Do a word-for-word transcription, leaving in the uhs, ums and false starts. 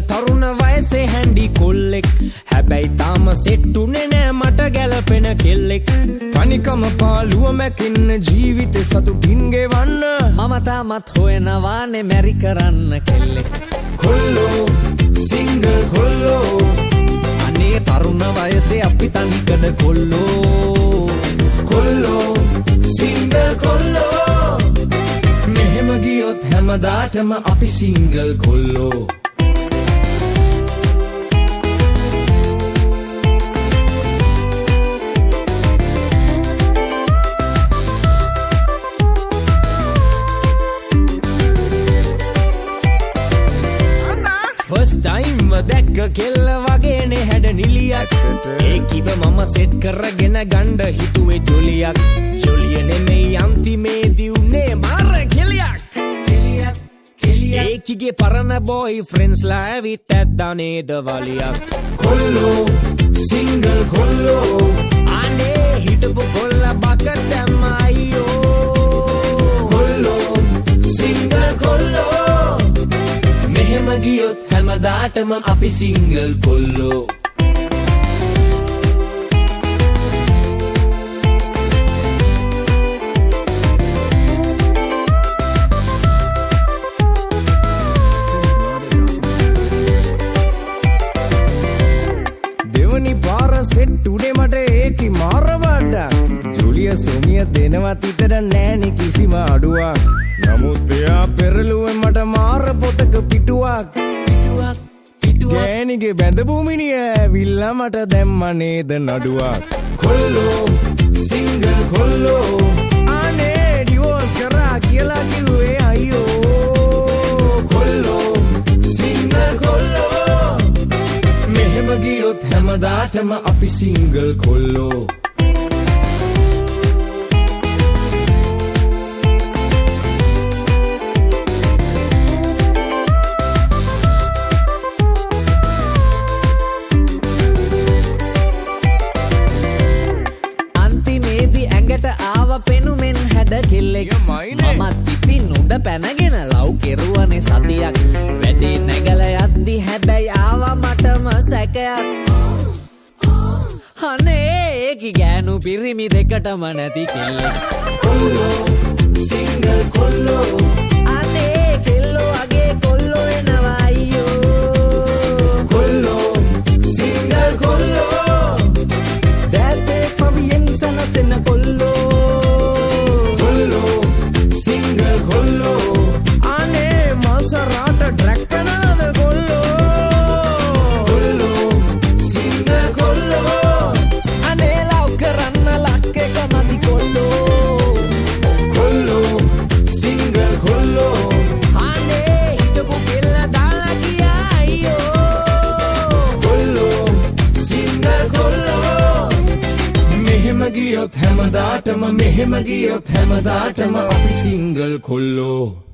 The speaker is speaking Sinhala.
තරුණ වයසේ හැන්ඩි කොල්ලෙක් හැබැයි තාම සෙට්ටුනේ නෑ මට ගැලපෙන කෙල්ලෙක් තනිකම පාළුව මැකෙන්න ජීවිතේ සතුටින් ගෙවන්න මම තාමත් හොයනවානේ මැරි කරන්න කෙල්ලෙක් කොල්ලෝ සිංගල් කොල්ලෝ අනේ තරුණ වයසේ අපි තනිකඩ කොල්ලෝ කොල්ලෝ සිංගල් කොල්ලෝ මෙහෙම ගියොත් හැමදාටම අපි සිංගල් කොල්ලෝ ෆස්ට් ටයිම් දැක්ක කෙල්ල වගේනේ හැඩ නිලියක් ඒකිව මම සෙට් කරගෙන ගණ්ඩ හිතුවේ ජොලියක් ජොලිය නෙමෙයි අන්තිමේදී උනේ මාර කෙලියක් කෙලියක් කෙලියක් ඒකිගේ පරණ බොයි ෆ්‍රෙන්ඩ්ස්ලා ඇවිත් ඇද්දා නේද වලියක් කොල්ලෝ සිංගල් කොල්ලෝ අනේ හිටපු කොල්ල බක දැම්ම අයියෝ කොල්ලෝ සිංගල් කොල්ලෝ මෙහෙම ගියොත් හැමදාටම අපි සිංගල් කොල්ලෝ දෙවනි පාර සෙට් උඩේ මට ඒකි මාර වඩා ජුලිය සොමිය දෙනවත් විතර නෑනි කිසිම අඩුවක් නමුත් එයා පෙරළුවේ මට මාර පොතක පිටුවක් පිටුවක් පිටුවක් ගෑණිගේ බැඳපු මිනිහ ඇවිල්ලා මට දැම්ම නේද නඩුවක් කොල්ලෝ සිංගල් කොල්ලෝ අනේ ඩිවෝස් කරා කියලා කිව්වේ අයියෝ කොල්ලෝ සිංගල් කොල්ලෝ මෙහෙම ගියොත් හැමදාටම අපි සිංගල් කොල්ලෝ පෙනුමෙන් හැඩ කෙල්ලෙක් මමත් ඉතින් උඩ පැනගෙන ලව් කෙරුවනේ සතියක් වැඩේ නැගල යද්දි හැබැයි ආවා මටම සැකයක් අනේ ඒකි ගෑනු පිරිමි දෙකටම නැති කෙල්ලෙක් කොල්ලෝ සිංගල් කොල්ලෝ අනේ කෙල්ලෝ අගේ කොල්ලෝ එනවා අයියෝ කොල්ලෝ සිංගල් කොල්ලෝ දැතේ සවියෙන් සනසෙන කොල්ලෝ සිංගල් කොල්ලෝ අනේ මසරාට ඩ්‍රැග් කරනද කොල්ලෝ කොල්ලෝ සිංගල් කොල්ලෝ අනේ ලව් කරන්න ලක්කේ කමදි කොල්ලෝ කොල්ලෝ සිංගල් කොල්ලෝ අනේ හිටපු කෙල්ල දාලා ගියා අයියෝ කොල්ලෝ සිංගල් කොල්ලෝ මෙහෙම ගියොත් හැමදාටම මෙහෙම ගියොත් හැමදාටම අපි සිංගල් කොල්ලෝ